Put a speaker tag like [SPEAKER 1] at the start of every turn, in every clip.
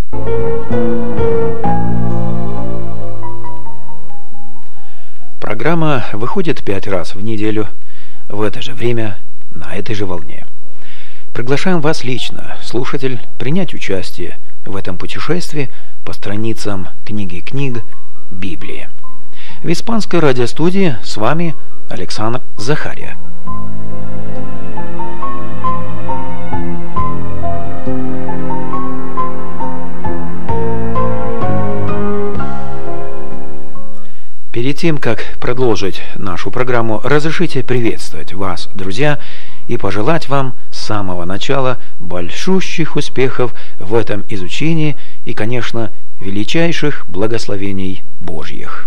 [SPEAKER 1] Программа выходит 5 раз в неделю в это же время на этой же волне. Приглашаем вас лично, слушатель, принять участие в этом путешествии по страницам книги книг Библии. В испанской радиостудии с вами Александр Захария. Перед тем, как продолжить нашу программу, разрешите приветствовать вас, друзья, и пожелать вам с самого начала большущих успехов в этом изучении и, конечно, величайших благословений Божьих.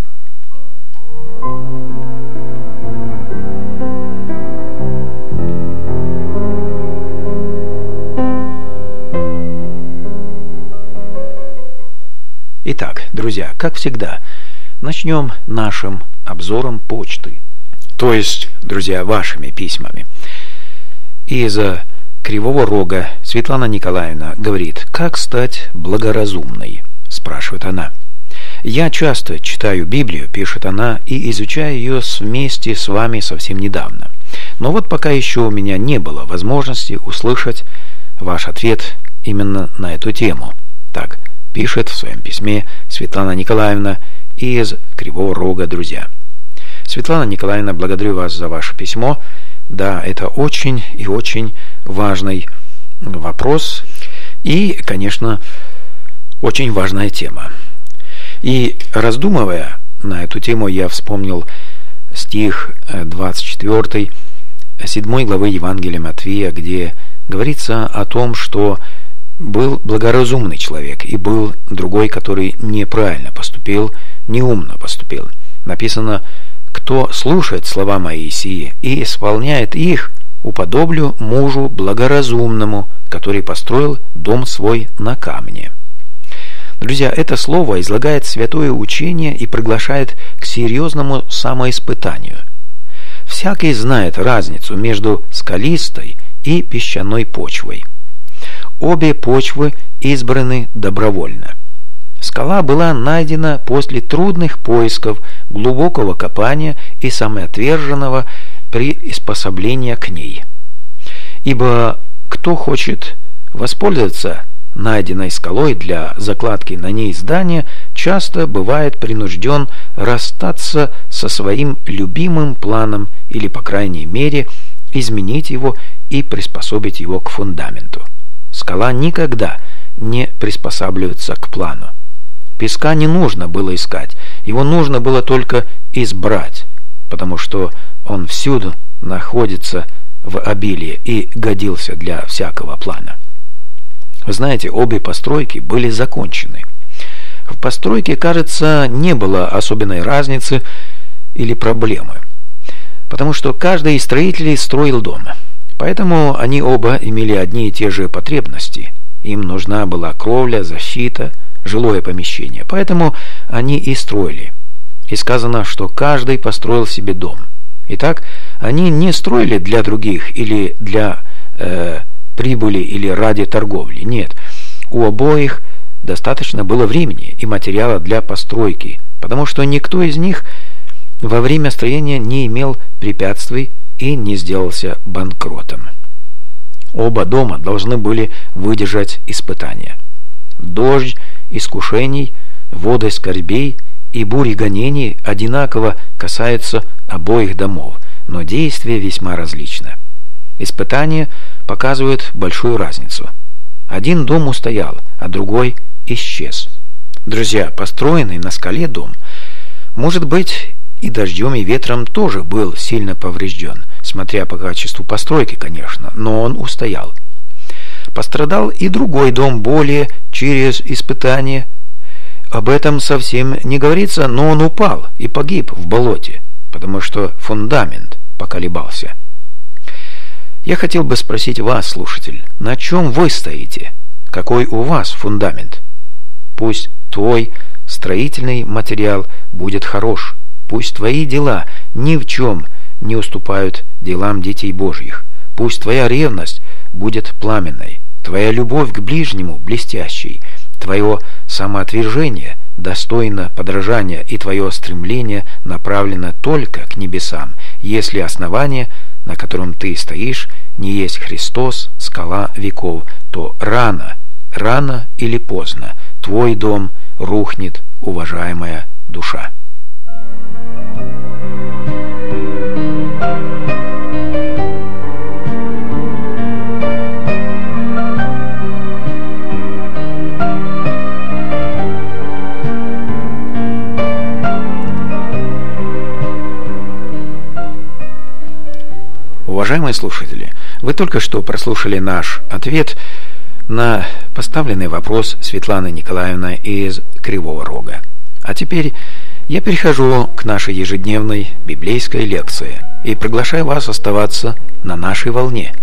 [SPEAKER 1] Итак, друзья, как всегда, начнем нашим обзором почты. То есть, друзья, вашими письмами. Из Кривого Рога Светлана Николаевна говорит: «Как стать благоразумной?» – спрашивает она. «Я часто читаю Библию», – пишет она, – «и изучаю ее вместе с вами совсем недавно. Но вот пока еще у меня не было возможности услышать ваш ответ именно на эту тему». Так пишет в своем письме Светлана Николаевна из Кривого Рога, друзья. Светлана Николаевна, благодарю вас за ваше письмо. Да, это очень и очень важный вопрос и, конечно, очень важная тема. И раздумывая на эту тему, я вспомнил стих 24 7 главы Евангелия Матфея, где говорится о том, что был благоразумный человек и был другой, который неправильно поступил, неумно поступил. Написано: «Кто слушает слова Моисии и исполняет их, уподоблю мужу благоразумному, который построил дом свой на камне». Друзья, это слово излагает святое учение и приглашает к серьезному самоиспытанию. Всякий знает разницу между скалистой и песчаной почвой. Обе почвы избраны добровольно. Скала была найдена после трудных поисков, глубокого копания и самоотверженного приспособления к ней. Ибо кто хочет воспользоваться найденной скалой для закладки на ней здания, часто бывает принужден расстаться со своим любимым планом или, по крайней мере, изменить его и приспособить его к фундаменту. Скала никогда не приспосабливается к плану. Песка не нужно было искать, его нужно было только избрать, потому что он всюду находится в обилии и годился для всякого плана. Вы знаете, обе постройки были закончены. В постройке, кажется, не было особенной разницы или проблемы, потому что каждый из строителей строил дом. Поэтому они оба имели одни и те же потребности. Им нужна была кровля, защита, жилое помещение. Поэтому они и строили. И сказано, что каждый построил себе дом. Итак, они не строили для других или для прибыли или ради торговли. Нет, у обоих достаточно было времени и материала для постройки, потому что никто из них во время строения не имел препятствий и не сделался банкротом. Оба дома должны были выдержать испытания. Дождь искушений, воды скорбей и бури гонений одинаково касаются обоих домов, но действие весьма различно. Испытания показывают большую разницу. Один дом устоял, а другой исчез. Друзья, построенный на скале дом, может быть, и дождем, и ветром тоже был сильно поврежден, смотря по качеству постройки, конечно, но он устоял. Пострадал и другой дом более через испытание. Об этом совсем не говорится, но он упал и погиб в болоте, потому что фундамент поколебался. Я хотел бы спросить вас, слушатель, на чем вы стоите? Какой у вас фундамент? Пусть твой строительный материал будет хорош. Пусть твои дела ни в чем не уступают делам детей Божьих. Пусть твоя ревность будет пламенной, твоя любовь к ближнему блестящей, твое самоотвержение достойно подражания, и твое стремление направлено только к небесам, если основание, на котором ты стоишь, не есть Христос, скала веков, то рано или поздно твой дом рухнет, уважаемая душа. Уважаемые слушатели, вы только что прослушали наш ответ на поставленный вопрос Светланы Николаевны из Кривого Рога. А теперь я перехожу к нашей ежедневной библейской лекции и приглашаю вас оставаться на нашей волне.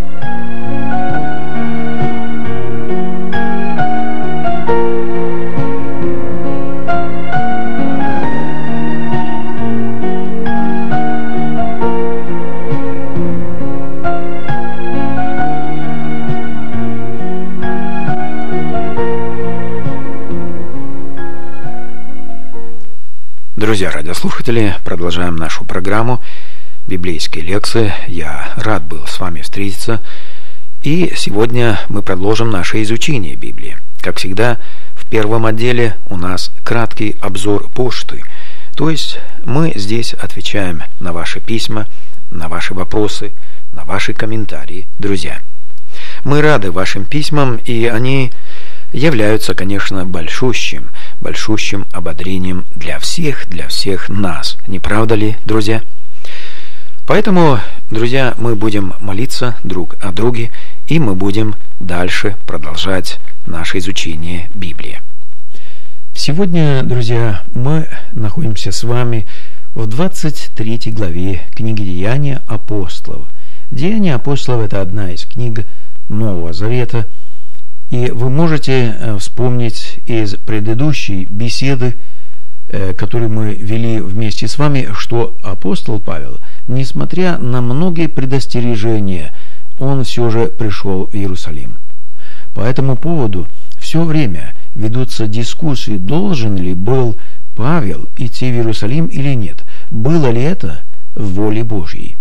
[SPEAKER 1] Друзья радиослушатели, продолжаем нашу программу библейские лекции. Я рад был с вами встретиться. И сегодня мы продолжим наше изучение Библии. Как всегда, в первом отделе у нас краткий обзор почты. То есть мы здесь отвечаем на ваши письма, на ваши вопросы, на ваши комментарии. Друзья, мы рады вашим письмам, и они являются, конечно, большущим ободрением для всех нас. Не правда ли, друзья? Поэтому, друзья, мы будем молиться друг о друге, и мы будем дальше продолжать наше изучение Библии. Сегодня, друзья, мы находимся с вами в 23 главе книги «Деяния апостолов». «Деяния апостолов» – это одна из книг Нового Завета. И вы можете вспомнить из предыдущей беседы, которую мы вели вместе с вами, что апостол Павел, несмотря на многие предостережения, он все же пришел в Иерусалим. По этому поводу все время ведутся дискуссии, должен ли был Павел идти в Иерусалим или нет, было ли это в воле Божьей.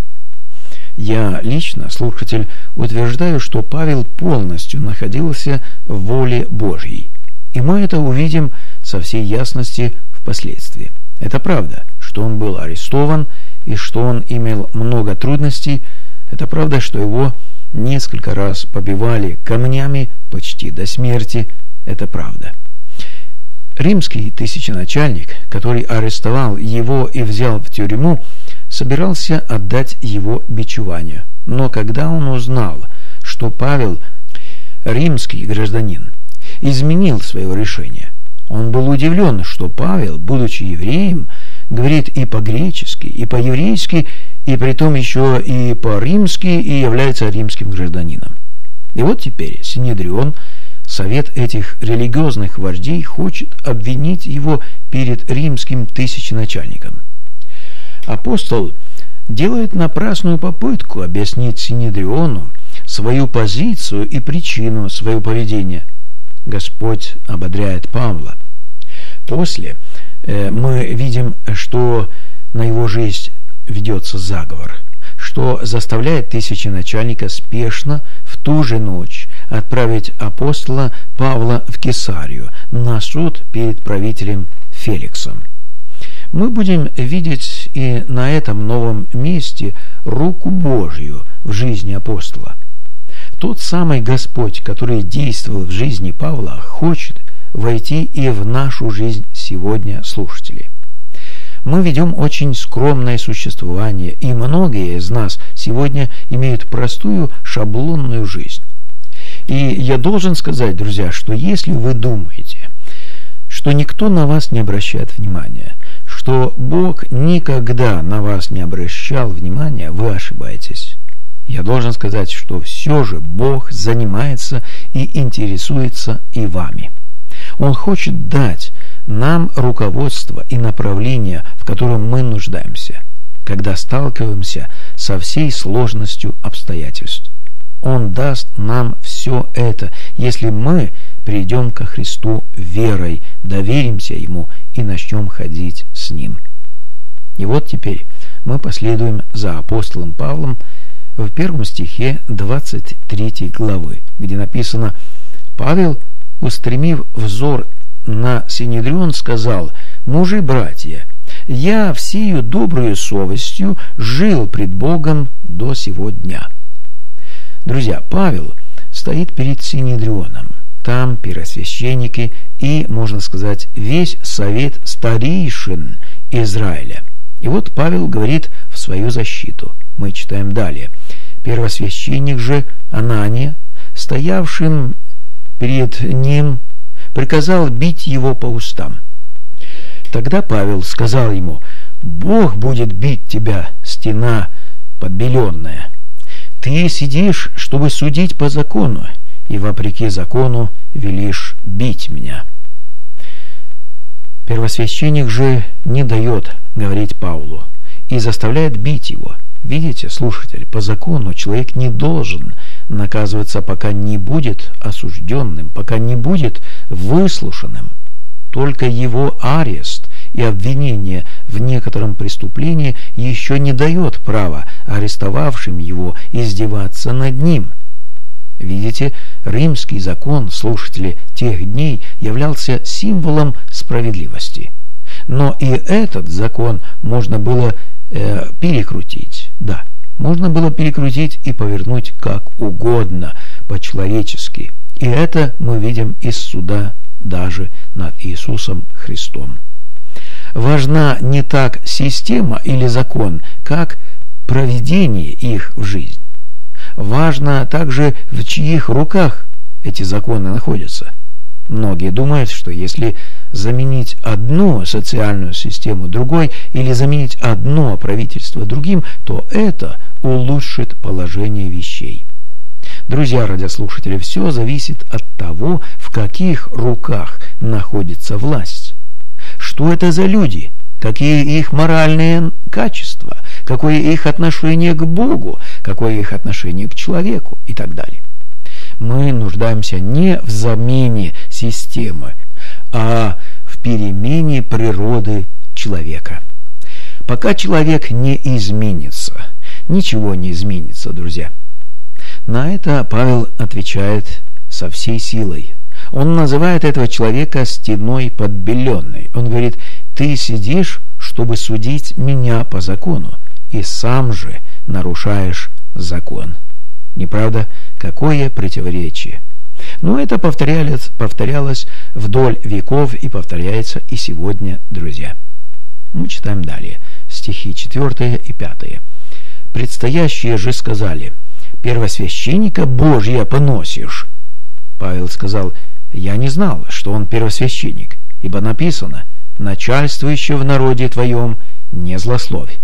[SPEAKER 1] Я лично, слушатель, утверждаю, что Павел полностью находился в воле Божьей. И мы это увидим со всей ясности впоследствии. Это правда, что он был арестован и что он имел много трудностей. Это правда, что его несколько раз побивали камнями почти до смерти. Это правда. Римский тысяченачальник, который арестовал его и взял в тюрьму, собирался отдать его бичеванию. Но когда он узнал, что Павел, римский гражданин, изменил свое решение, он был удивлен, что Павел, будучи евреем, говорит и по-гречески, и по-еврейски, и притом еще и по-римски, и является римским гражданином. И вот теперь Синедрион, совет этих религиозных вождей, хочет обвинить его перед римским тысяченачальником. Апостол делает напрасную попытку объяснить Синедриону свою позицию и причину своего поведения. Господь ободряет Павла. После мы видим, что на его жизнь ведется заговор, что заставляет тысяченачальника спешно в ту же ночь отправить апостола Павла в Кесарию на суд перед правителем Феликсом. Мы будем видеть и на этом новом месте руку Божью в жизни апостола. Тот самый Господь, который действовал в жизни Павла, хочет войти и в нашу жизнь сегодня, слушатели. Мы ведем очень скромное существование, и многие из нас сегодня имеют простую шаблонную жизнь. И я должен сказать, друзья, что если вы думаете, что никто на вас не обращает внимания, что Бог никогда на вас не обращал внимания, вы ошибаетесь. Я должен сказать, что все же Бог занимается и интересуется и вами. Он хочет дать нам руководство и направление, в котором мы нуждаемся, когда сталкиваемся со всей сложностью обстоятельств. Он даст нам все это, если мы придем ко Христу верой, доверимся Ему и начнем ходить с Ним. И вот теперь мы последуем за апостолом Павлом в 1 стихе 23 главы, где написано: «Павел, устремив взор на Синедрион, сказал: мужи, братья, я всею доброю совестью жил пред Богом до сего дня». Друзья, Павел стоит перед Синедрионом. Там первосвященники и, можно сказать, весь совет старейшин Израиля. И вот Павел говорит в свою защиту. Мы читаем далее. Первосвященник же Анания, стоявшим перед ним, приказал бить его по устам. Тогда Павел сказал ему: «Бог будет бить тебя, стена подбеленная. Ты сидишь, чтобы судить по закону, и вопреки закону велишь бить меня». Первосвященник же не дает говорить Павлу и заставляет бить его. Видите, слушатель, по закону человек не должен наказываться, пока не будет осужденным, пока не будет выслушанным. Только его арест и обвинение в некотором преступлении еще не дает права арестовавшим его издеваться над ним. Видите, римский закон, слушатели, тех дней являлся символом справедливости. Но и этот закон можно было перекрутить. Да, можно было перекрутить и повернуть как угодно, по-человечески. И это мы видим из суда даже над Иисусом Христом. Важна не так система или закон, как проведение их в жизнь. Важно также, в чьих руках эти законы находятся. Многие думают, что если заменить одну социальную систему другой или заменить одно правительство другим, то это улучшит положение вещей. Друзья радиослушатели, все зависит от того, в каких руках находится власть. Что это за люди? Какие их моральные качества? Какое их отношение к Богу? Какое их отношение к человеку? И так далее. Мы нуждаемся не в замене системы, а в перемене природы человека. Пока человек не изменится, ничего не изменится, друзья. На это Павел отвечает со всей силой. Он называет этого человека стеной подбеленной. Он говорит: «Ты сидишь, чтобы судить меня по закону, и сам же нарушаешь закон». Неправда? Какое противоречие! Но это повторялось вдоль веков и повторяется и сегодня, друзья. Мы читаем далее, стихи 4 и 5. «Предстоящие же сказали: первосвященника Божия поносишь». Павел сказал: «Я не знал, что он первосвященник, ибо написано: начальствующий в народе твоем не злословь».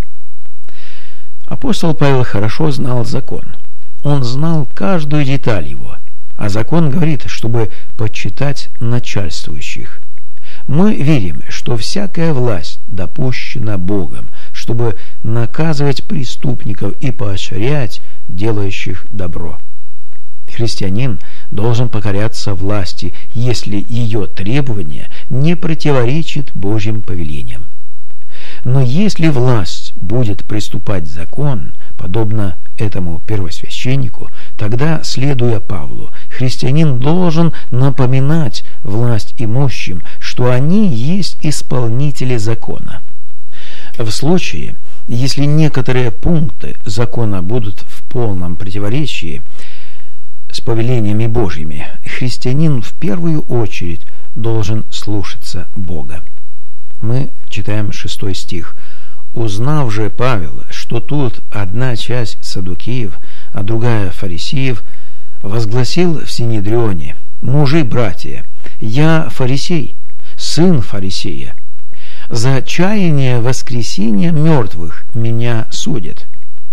[SPEAKER 1] Апостол Павел хорошо знал закон. Он знал каждую деталь его, а закон говорит, чтобы почитать начальствующих. Мы верим, что всякая власть допущена Богом, чтобы наказывать преступников и поощрять делающих добро. Христианин должен покоряться власти, если ее требования не противоречат Божьим повелениям. Но если власть будет приступать закон, подобно этому первосвященнику, тогда, следуя Павлу, христианин должен напоминать власть имущим, что они есть исполнители закона. В случае, если некоторые пункты закона будут в полном противоречии с повелениями Божьими, христианин в первую очередь должен слушаться Бога. Мы читаем 6 стих. «Узнав же Павел, что тут одна часть саддукеев, а другая фарисеев, возгласил в Синедрионе: мужи, братья, я фарисей, сын фарисея. За чаяние воскресения мертвых меня судят».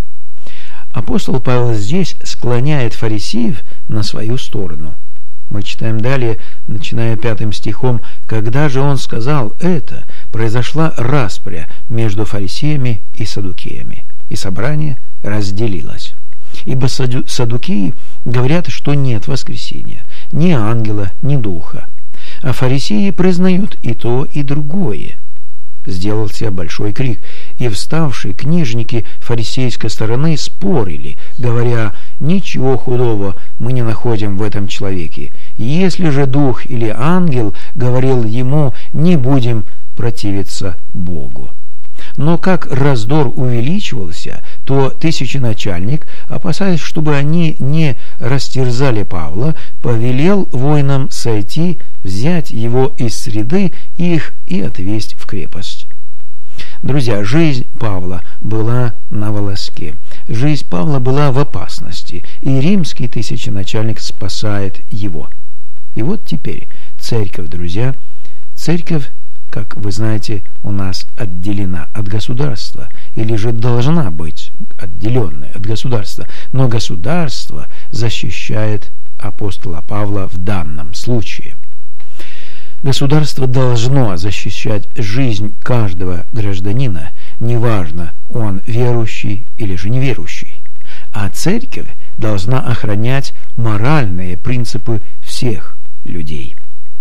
[SPEAKER 1] Апостол Павел здесь склоняет фарисеев на свою сторону. Мы читаем далее, начиная 5 стихом: «Когда же он сказал это, произошла распря между фарисеями и саддукеями, и собрание разделилось. Ибо саддукеи говорят, что нет воскресения, ни ангела, ни духа. А фарисеи признают и то, и другое. Сделался большой крик, и вставшие книжники фарисейской стороны спорили, говоря: «Ничего худого мы не находим в этом человеке. Если же дух или ангел говорил ему, не будем противиться Богу». Но как раздор увеличивался, то тысяченачальник, опасаясь, чтобы они не растерзали Павла, повелел воинам сойти, взять его из среды их и отвезть в крепость. Друзья, жизнь Павла была на волоске. Жизнь Павла была в опасности, и римский тысяченачальник спасает его. И вот теперь церковь, друзья, церковь, как вы знаете, у нас отделена от государства, или же должна быть отделенной от государства, но государство защищает апостола Павла в данном случае. Государство должно защищать жизнь каждого гражданина, неважно, он верующий или же неверующий, а церковь должна охранять моральные принципы всех людей.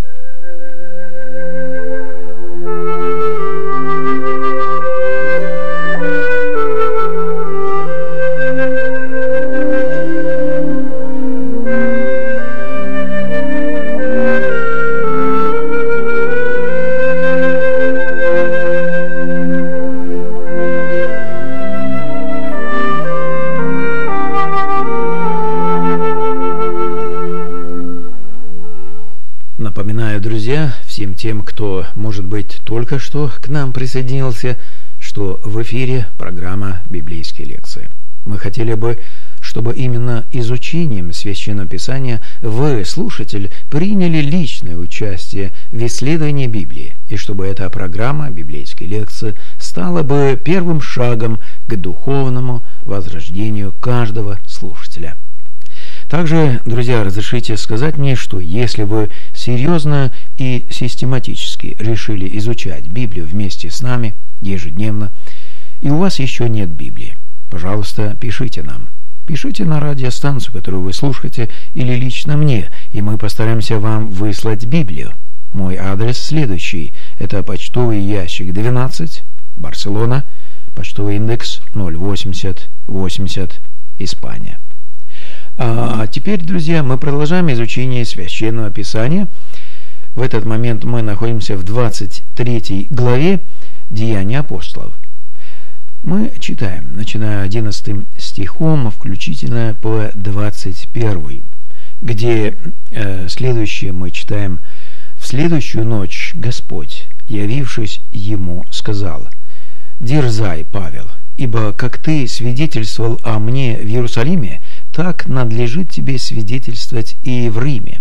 [SPEAKER 1] Напоминаю, друзья, всем тем, кто, может быть, только что к нам присоединился, что в эфире программа «Библейские лекции». Мы хотели бы, чтобы именно изучением Священного Писания вы, слушатель, приняли личное участие в исследовании Библии, и чтобы эта программа «Библейские лекции» стала бы первым шагом к духовному возрождению каждого слушателя. Также, друзья, разрешите сказать мне, что если вы серьезно и систематически решили изучать Библию вместе с нами ежедневно, и у вас еще нет Библии, пожалуйста, пишите нам. Пишите на радиостанцию, которую вы слушаете, или лично мне, и мы постараемся вам выслать Библию. Мой адрес следующий. Это почтовый ящик 12, Барселона, почтовый индекс 08080, Испания. А теперь, друзья, мы продолжаем изучение Священного Писания. В этот момент мы находимся в 23 главе Деяний апостолов. Мы читаем, начиная 11 стихом, включительно по 21, где следующее мы читаем: «В следующую ночь Господь, явившись ему, сказал: дерзай, Павел, ибо как ты свидетельствовал о мне в Иерусалиме, так надлежит тебе свидетельствовать и в Риме».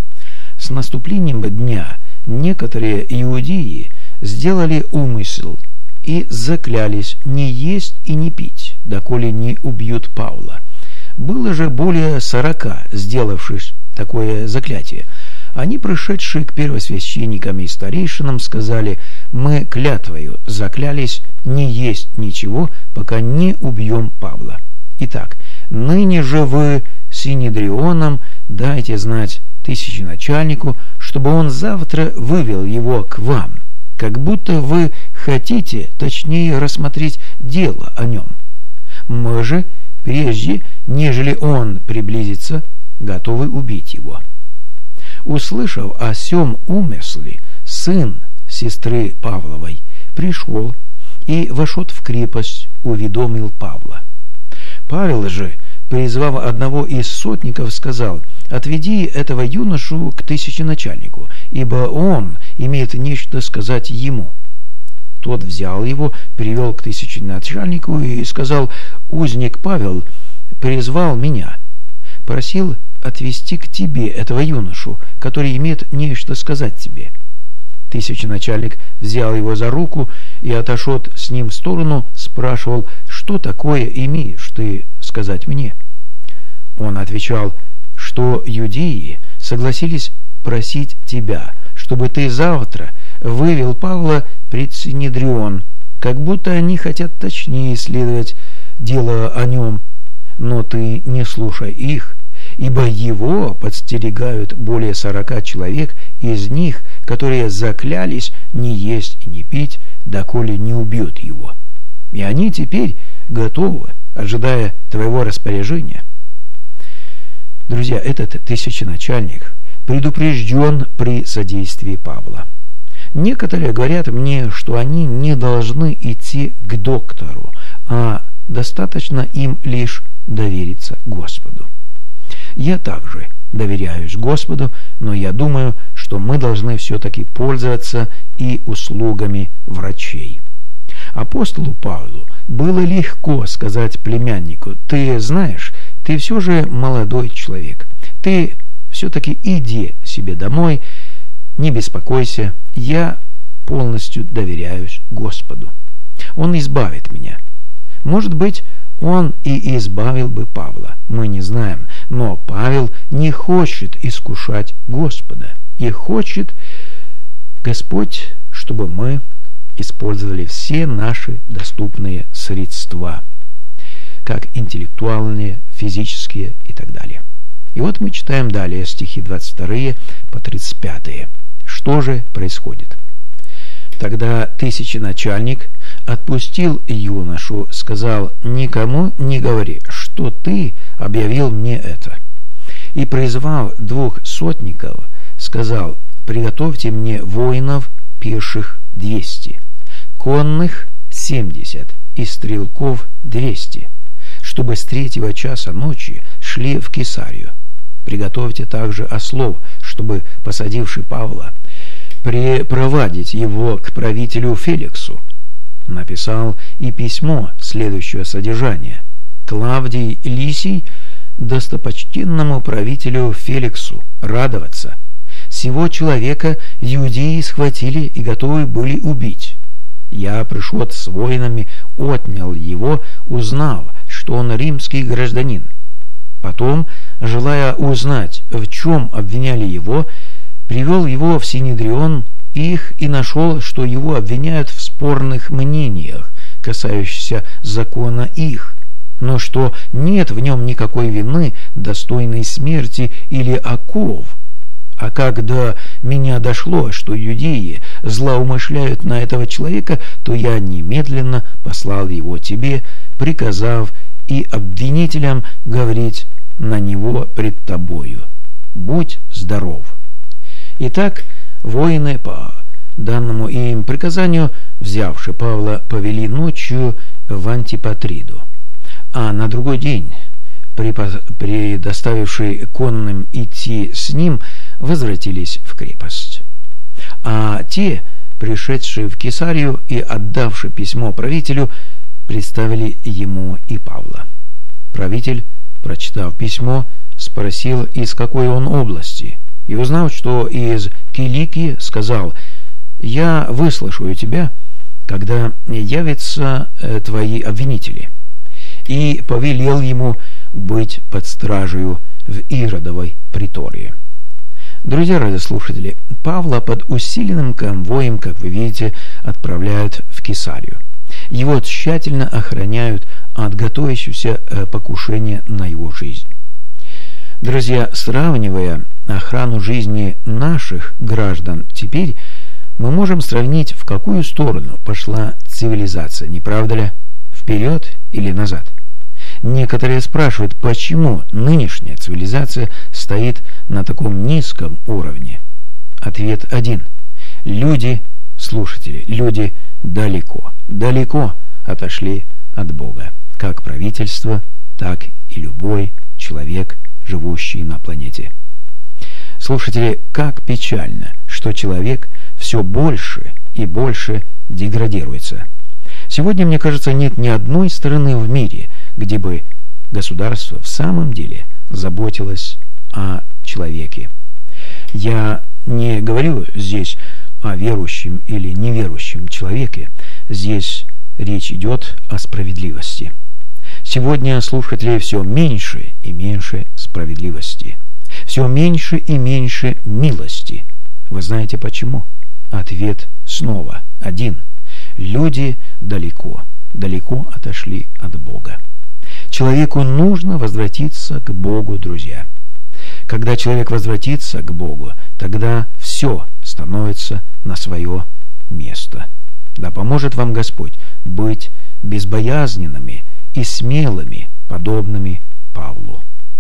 [SPEAKER 1] С наступлением дня некоторые иудеи сделали умысел и заклялись не есть и не пить, доколе не убьют Павла. Было же более 40, сделавших такое заклятие. Они, пришедшие к первосвященникам и старейшинам, сказали: мы клятвою заклялись не есть ничего, пока не убьем Павла. Итак, ныне же вы синедрионам дайте знать тысяченачальнику, чтобы он завтра вывел его к вам, как будто вы хотите точнее рассмотреть дело о нем. Мы же, прежде нежели он приблизится, готовы убить его». Услышав о сем умысле, сын сестры Павловой пришел и, вошед в крепость, уведомил Павла. Павел же, призвав одного из сотников, сказал: «Отведи этого юношу к тысяченачальнику, ибо он имеет нечто сказать ему». Тот взял его, привел к тысяченачальнику и сказал: «Узник Павел призвал меня, просил отвести к тебе этого юношу, который имеет нечто сказать тебе». Тысяченачальник взял его за руку и, отошед с ним в сторону, спрашивал: «Что такое имеешь ты сказать мне?» Он отвечал, что юдеи согласились просить тебя, чтобы ты завтра вывел Павла пред Синедрион, как будто они хотят точнее исследовать дело о нем. Но ты не слушай их, ибо его подстерегают более 40 человек, из них, которые заклялись не есть и не пить, доколе не убьют его. И они теперь готовы, ожидая твоего распоряжения. Друзья, этот тысяченачальник предупрежден при содействии Павла. Некоторые говорят мне, что они не должны идти к доктору, а достаточно им лишь довериться Господу. Я также доверяюсь Господу, но я думаю, что мы должны все-таки пользоваться и услугами врачей. Апостолу Павлу было легко сказать племяннику: «Ты знаешь, ты все же молодой человек, ты все-таки иди себе домой, не беспокойся, я полностью доверяюсь Господу. Он избавит меня». Может быть, он и избавил бы Павла, мы не знаем, но Павел не хочет искушать Господа, и хочет Господь, чтобы мы использовали все наши доступные средства, как интеллектуальные, физические и так далее. И вот мы читаем далее стихи 22 по 35. Что же происходит? Тогда тысяченачальник отпустил юношу, сказал: «Никому не говори, что ты объявил мне это». И, призвав 2 сотников, сказал: «Приготовьте мне воинов пеших 200, конных 70 и стрелков 200, чтобы с 3 часа ночи шли в Кесарию. Приготовьте также ослов, чтобы, посадивший Павла, припроводить его к правителю Феликсу». Написал и письмо следующего содержания: «Клавдий Лисий, достопочтенному правителю Феликсу, радоваться. Сего человека иудеи схватили и готовы были убить. Я пришел с воинами, отнял его, узнав, что он римский гражданин. Потом, желая узнать, в чем обвиняли его, привел его в Синедрион их и нашел, что его обвиняют в спорных мнениях, касающихся закона их, но что нет в нем никакой вины, достойной смерти или оков. А когда меня дошло, что иудеи злоумышляют на этого человека, то я немедленно послал его тебе, приказав и обвинителям говорить на него пред тобою: будь здоров». Итак, воины по данному им приказанию, взявши Павла, повели ночью в Антипатриду, а на другой день, предоставивший конным идти с ним, возвратились в крепость. А те, пришедшие в Кесарию и отдавши письмо правителю, представили ему и Павла. Правитель, прочитав письмо, спросил, из какой он области, и, узнав, что из Киликии, сказал: «Я выслушаю тебя, когда явятся твои обвинители», и повелел ему быть под стражею в Иродовой притории. Друзья радиослушатели, Павла под усиленным конвоем, как вы видите, отправляют в Кесарию. Его тщательно охраняют от готовящегося покушения на его жизнь. Друзья, сравнивая охрану жизни наших граждан теперь, мы можем сравнить, в какую сторону пошла цивилизация, не правда ли? Вперед или назад? Некоторые спрашивают, почему нынешняя цивилизация стоит на таком низком уровне. Ответ один. Люди, слушатели, люди далеко отошли от Бога. Как правительство, так и любой человек, живущий на планете. Слушатели, как печально, что человек все больше и больше деградируется. Сегодня, мне кажется, нет ни одной страны в мире, где бы государство в самом деле заботилось о человеке. Я не говорю здесь о верующем или неверующем человеке. Здесь речь идет о справедливости. Сегодня, слушатели, все меньше и меньше справедливости. Все меньше и меньше милости. Вы знаете почему? Ответ снова один. Люди далеко отошли от Бога. Человеку нужно возвратиться к Богу, друзья. Когда человек возвратится к Богу, тогда все становится на свое место. Да поможет вам Господь быть безбоязненными и смелыми, подобными Павлу.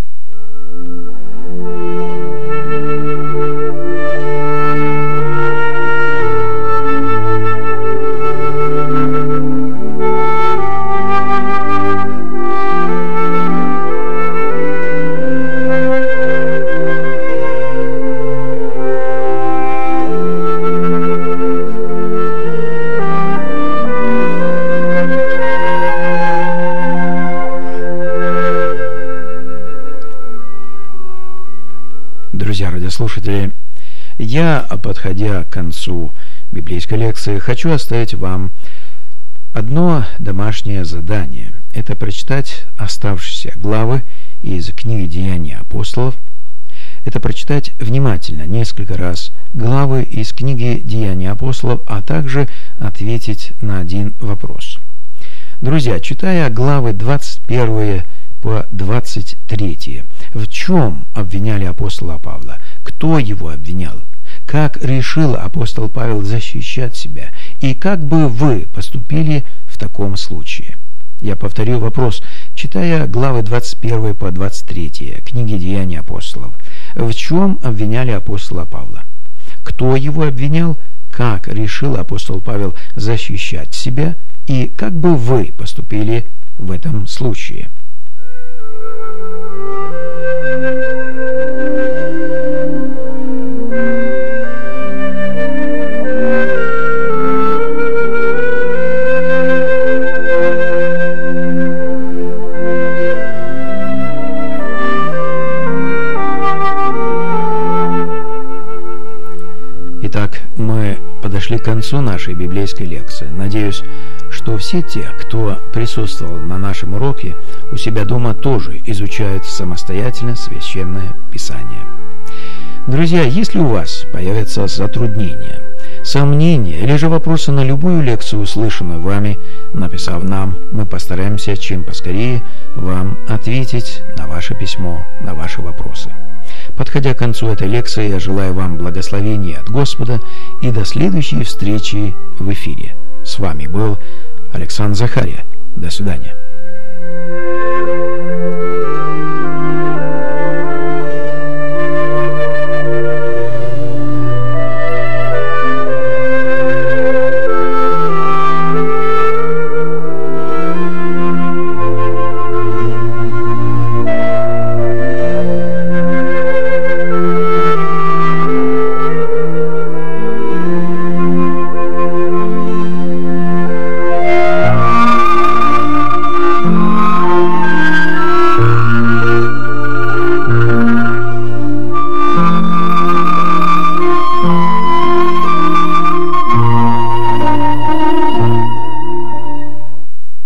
[SPEAKER 1] Друзья радиослушатели, я, подходя к концу библейской лекции, хочу оставить вам одно домашнее задание. Это прочитать оставшиеся главы из книги «Деяния апостолов». Это прочитать внимательно несколько раз главы из книги «Деяния апостолов», а также ответить на один вопрос. Друзья, читая главы 21 по 23, в чем обвиняли апостола Павла? Кто его обвинял? Как решил апостол Павел защищать себя? И как бы вы поступили в таком случае? Я повторю вопрос, читая главы 21 по 23 книги «Деяния апостолов». В чем обвиняли апостола Павла? Кто его обвинял? Как решил апостол Павел защищать себя? И как бы вы поступили в этом случае? Итак, мы подошли к концу нашей библейской лекции. Надеюсь, что все те, кто присутствовал на нашем уроке, у себя дома тоже изучают самостоятельно Священное Писание. Друзья, если у вас появятся затруднения, сомнения или же вопросы на любую лекцию, услышанную вами, написав нам, мы постараемся чем поскорее вам ответить на ваше письмо, на ваши вопросы. Подходя к концу этой лекции, я желаю вам благословения от Господа и до следующей встречи в эфире. С вами был Александр Захария. До свидания.